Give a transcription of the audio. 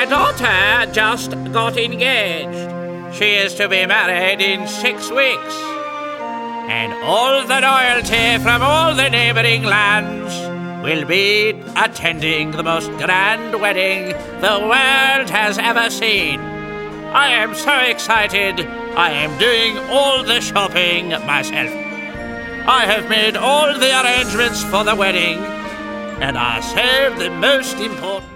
My daughter just got engaged. She is to be married in 6 weeks. And all the royalty from all the neighbouring lands will be attending the most grand wedding the world has ever seen. I am so excited, I am doing all the shopping myself. I have made all the arrangements for the wedding, and I saved the most important